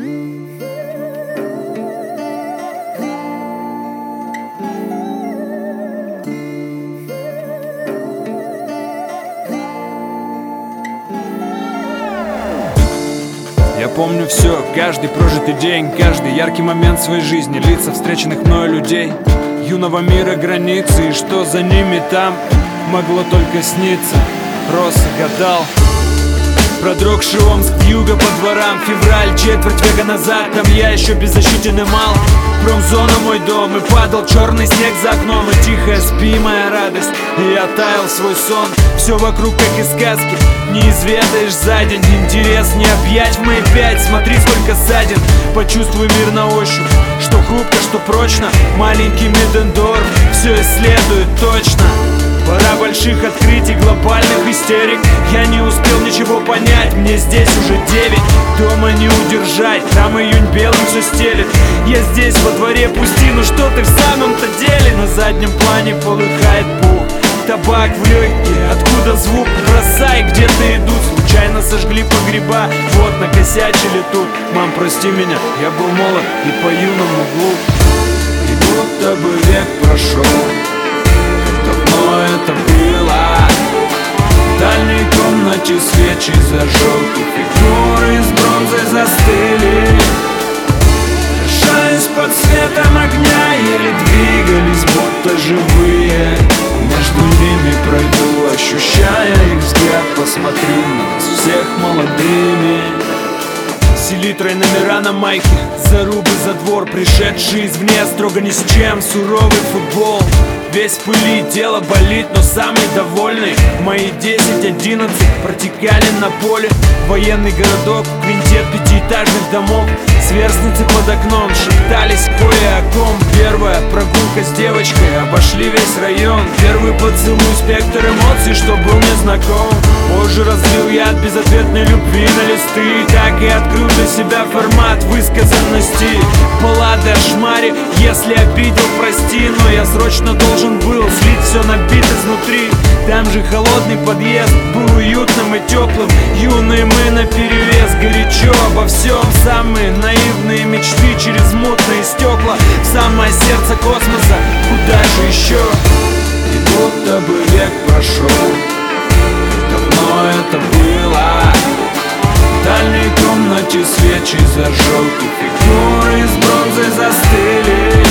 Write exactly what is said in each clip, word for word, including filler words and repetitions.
Я помню все, каждый прожитый день, каждый яркий момент своей жизни, лица встреченных мною людей, юного мира границы, и что за ними там могло только сниться. Рос и гадал, продрогший Омск, вьюга по дворам, февраль, четверть века назад, там я еще беззащитен и мал. Промзона мой дом, и падал черный снег за окном, и тихая спи, моя радость, и я таял свой сон. Все вокруг как из сказки, не изведаешь за день. Интерес не объять в мои пять, смотри сколько ссадин. Почувствуй мир на ощупь, что хрупко, что прочно. Маленький Мидендорф все исследует точно. Пора больших открытий, глобальных истерик. Я не успел ничего понять, мне здесь уже девять. Дома не удержать, там июнь белым все стелет. Я здесь во дворе пусти, ну что ты в самом-то деле? На заднем плане полыхает пух, табак в легкие, откуда звук? Бросай, где-то идут, случайно сожгли погреба. Вот накосячили тут, мам, прости меня, я был молод и по-юному глуп. И будто бы век прошел, давно это было. В дальней комнате свечи зажег, и фигуры из бронзы застыли. Решаясь под светом огня, еле двигались, будто живые. Между ними пройду, ощущая их взгляд, посмотрю на нас всех молодыми. Селитрой номера на майке, зарубы за двор, пришедшие извне, строго ни с чем, суровый футбол. Весь в пыли, тело болит, но самый довольный. Мои десять-одиннадцать протекали на поле. Военный городок, квинтет пятиэтажных домов. Сверстницы под окном шептались кое о ком. Первая прогулка с девочкой, обошли весь район. Первый поцелуй, спектр эмоций, что был мне знаком. Позже разлил я от безответной любви на листы, так и открыл для себя формат высказанности. Баллады о шмаре, если обидел, прости, но я срочно должен был слить все на бит изнутри. Там же холодный подъезд был уютным и теплым. Юные мы наперевес, горячо обо всем. Самые наивные мечты через мутные стекла. В самое сердце космоса, куда же еще? И будто бы век прошел, давно это было. В дальней комнате свечи зажег, и фигуры из бронзы застыли.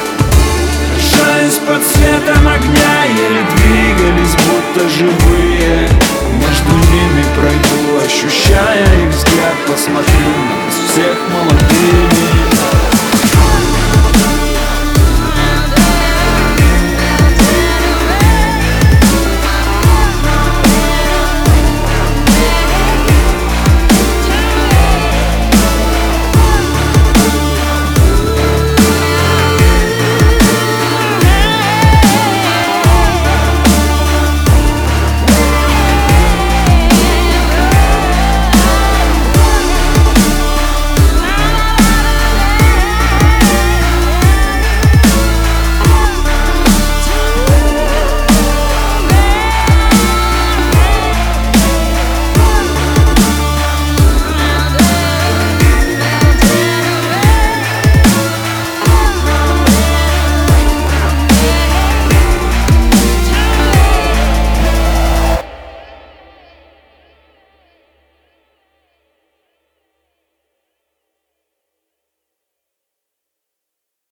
Решаясь под светом огня, еле двигались, будто живые. Между ними пройду, ощущая их взгляд, посмотрю на нас всех молодых.